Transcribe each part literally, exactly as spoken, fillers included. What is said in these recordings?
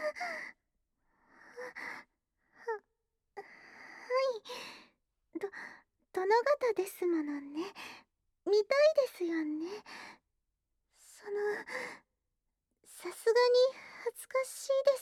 はい。ど、殿方ですものね。見たいですよね。その、さすがに恥ずかしいです。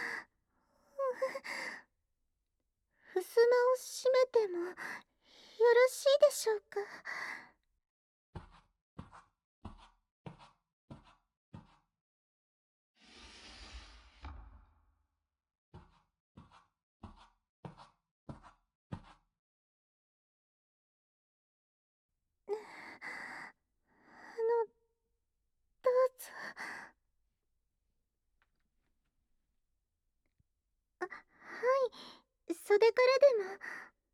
ふすまを閉めてもよろしいでしょうか。あの、どうぞ。あ、はい。袖からでも。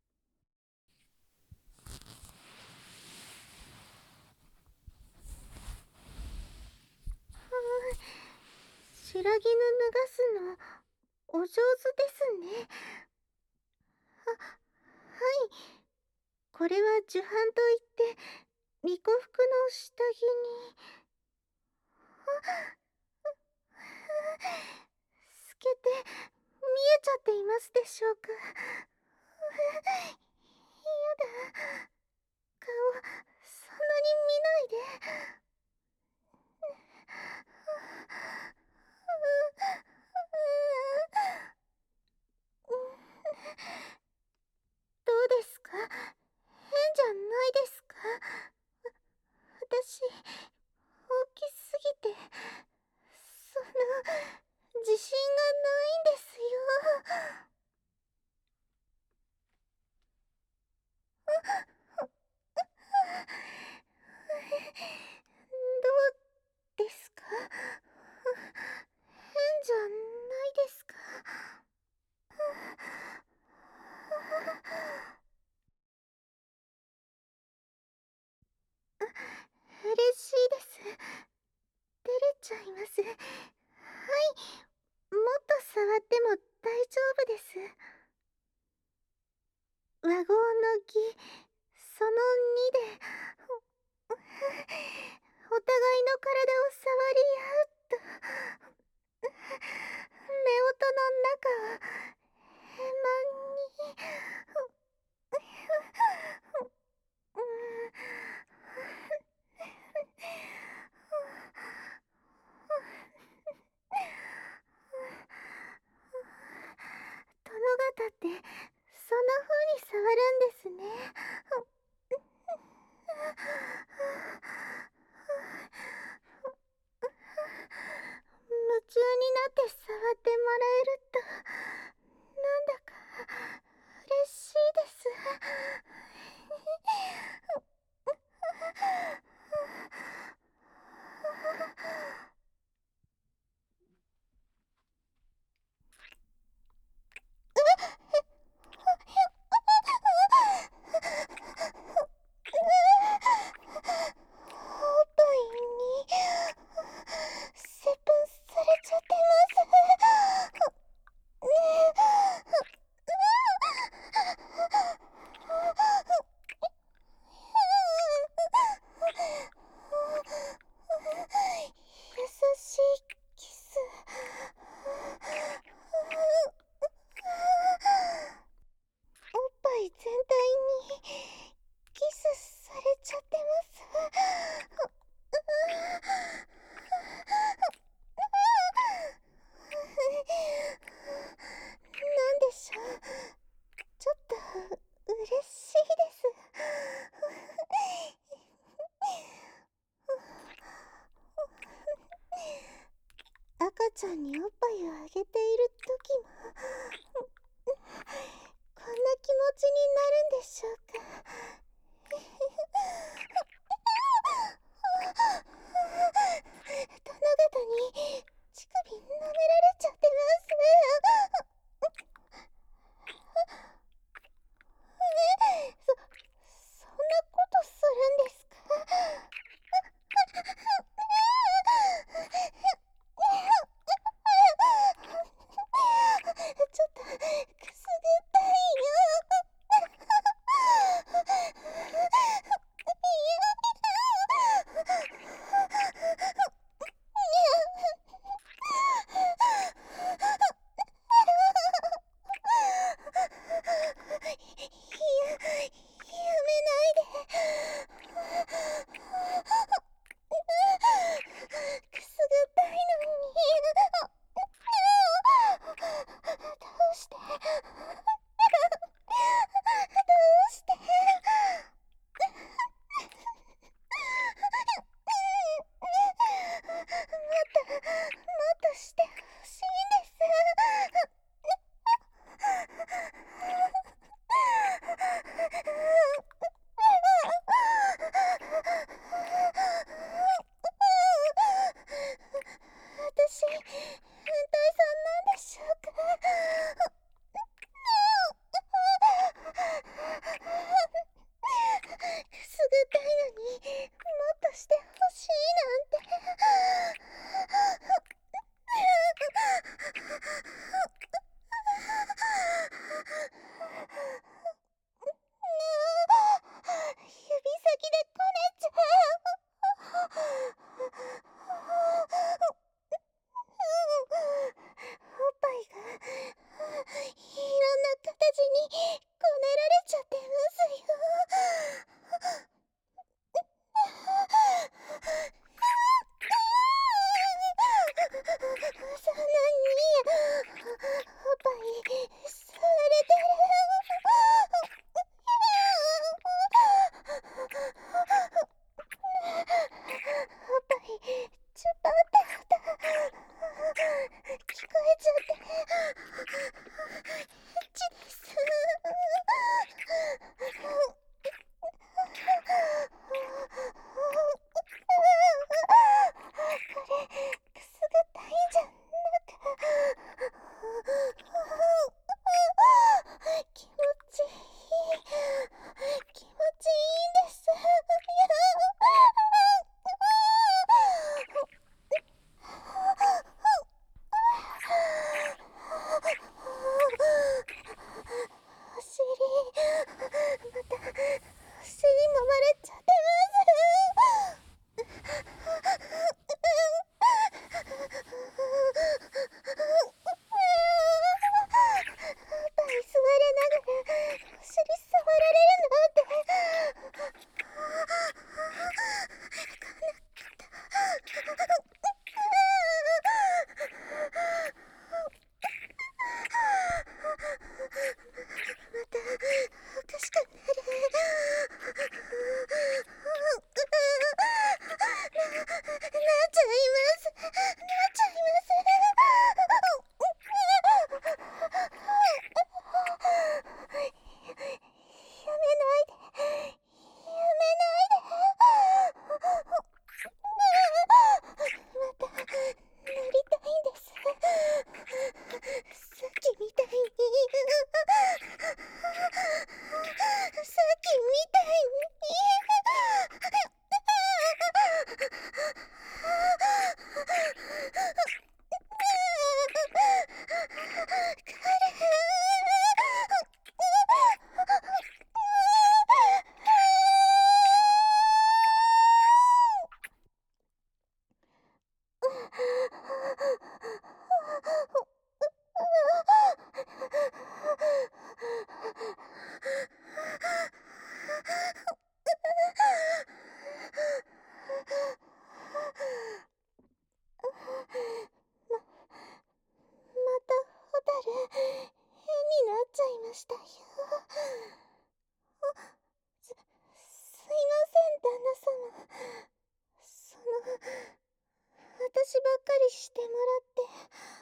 白絹脱がすのお上手ですね。あ、はい。これは受飯といって巫女服の下着に。透けて見えちゃっていますでしょうか。やだ。顔そんなに見ないで。どうですか？変じゃないですか？私大きすぎてそんな自信がないんですよ。どうですか？変じゃないですか？嬉しいです。照れちゃいます。はい、もっと触っても大丈夫です。和合の儀そのにでお互いの体を触り合うと、夫婦の中を円満に。殿方ってそんな風に触るんですね。夢中になって触ってもらえるとなんだか嬉しいです。おっぱいに接吻されちゃってます。優しいキス。おっぱい全体にキスされちゃってます。なんでしょう、ちょっと嬉しいです。赤ちゃんにおっぱいをあげている時もこんな気持ちになるんでしょうか。殿方に乳首舐められちゃってます。え、そ、そんなことするんですか？ 私ばっかりしてもらって。